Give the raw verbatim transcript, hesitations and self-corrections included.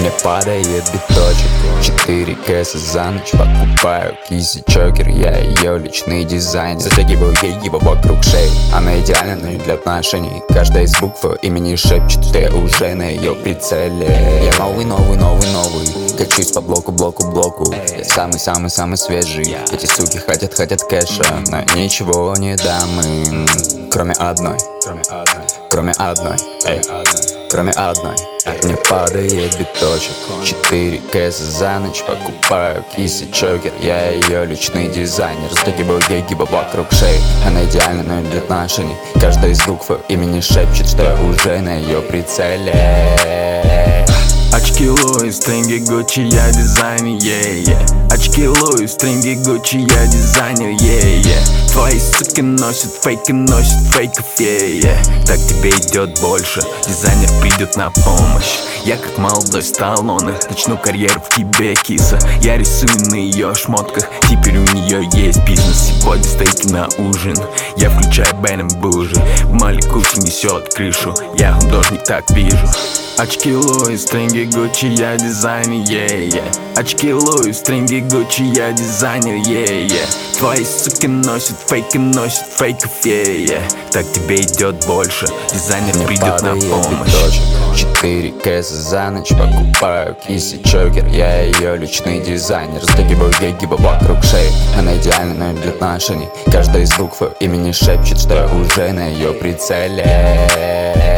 Мне падает биточек, четыре кэса за ночь. Покупаю киси чокер, я ее личный дизайнер. Затягиваю ей его вокруг шеи, она идеальна для отношений. Каждая из букв имени шепчет, что я уже на ее прицеле. Я новый, новый, новый, новый, качусь по блоку, блоку, блоку. Я самый-самый-самый свежий. Эти суки хотят, хотят кэша, но ничего не дам им. Кроме одной, кроме одной, эй, кроме одной. Мне падает биточек, четыре кэса за ночь. Покупаю киси чокер, я ее личный дизайнер. Затягиваю ей гиба вокруг шеи, она идеальна для отношений. Каждая из букв имени шепчет, что я уже на ее прицеле. Очки Луис, стринги Гуччи, я дизайнер, yeah, yeah. Очки Луис, стринги Гуччи, я дизайнер, yeah, yeah. Твои суки носят фейки, носят фейков, yeah, yeah. Так тебе идет больше, дизайнер придет на помощь. Я как молодой Сталлоне, начну карьеру в тебе, киса. Я рисую на ее шмотках, теперь у нее есть бизнес. Сегодня стейки на ужин, я включаю Бен Бужи. Маликуши несет крышу, я художник, так вижу. Очки Луис, стринги Гуччи, я дизайнер, yeah, yeah. Очки Луис, стринги Гуччи, я дизайнер, yeah, yeah. Твои суки носят фейки, носят фейков, yeah, yeah. Так тебе идет больше, дизайнер Мне придет на помощь. четыре кэса за ночь. Покупаю киси чокер, я ее личный дизайнер. Затягиваю ей гиба вокруг шеи, она идеальна для отношений. Каждая из букв имени шепчет, что я уже на ее прицеле.